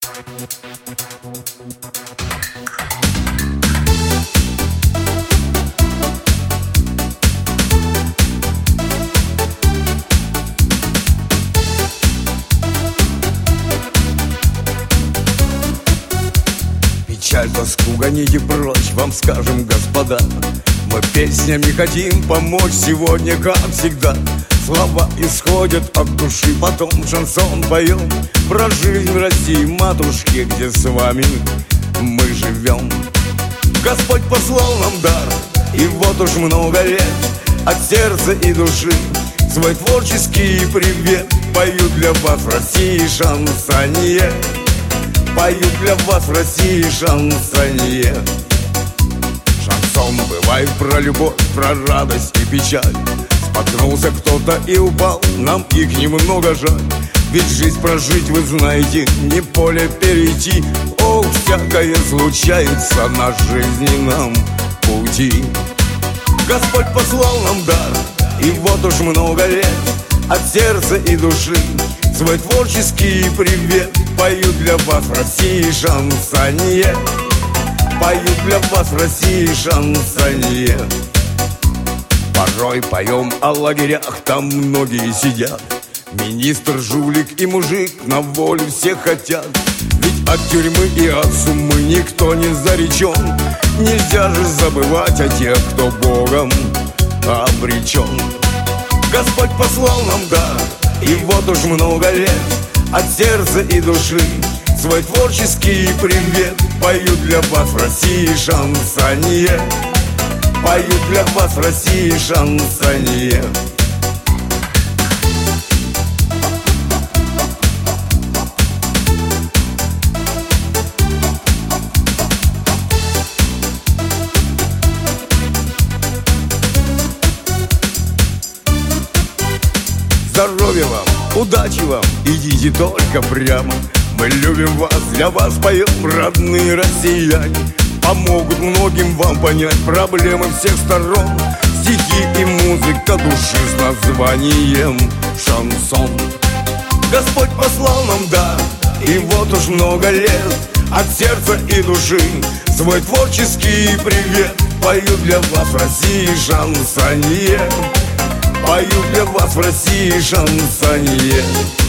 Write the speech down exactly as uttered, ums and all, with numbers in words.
Печаль, тоску гоните прочь, вам скажем, господа. Мы песнями хотим помочь сегодня, как всегда. Слова исходят от души, потом шансон поем про жизнь в России, матушке, где с вами мы живем. Господь послал нам дар, и вот уж много лет от сердца и души свой творческий привет поют для вас в России шансонье. Поют для вас в России шансонье. Шансон бывает про любовь, про радость и печаль. Споткнулся кто-то и упал, нам их немного жаль. Ведь жизнь прожить, вы знаете, не поле перейти. О, всякое случается на жизненном пути. Господь послал нам дар, и вот уж много лет от сердца и души свой творческий привет поют для вас в России шансонье. Поют для вас в России шансонье. Порой поем о лагерях, там многие сидят. Министр, жулик и мужик на волю все хотят. Ведь от тюрьмы и от суммы никто не заречен. Нельзя же забывать о тех, кто Богом обречен. Господь послал нам дар, и вот уж много лет от сердца и души свой творческий привет поют для вас в России шансонье. Поют для вас в России шансонье. Здоровья вам, удачи вам, идите только прямо. Мы любим вас, для вас поем, родные россияне. Помогут многим вам понять проблемы всех сторон. Стихи и музыка души с названием шансон. Господь послал нам дар, и вот уж много лет от сердца и души свой творческий привет поют для вас в России шансонье. Поют для вас в России шансонье.